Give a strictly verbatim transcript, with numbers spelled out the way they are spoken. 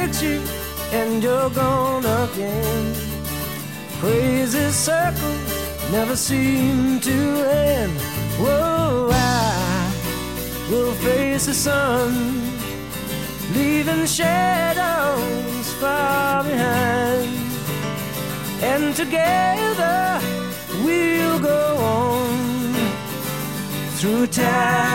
you and you're gone again. Crazy circles never seem to end. Whoa, I will face the sun, leaving shadows far behind. And together we'll go on through time.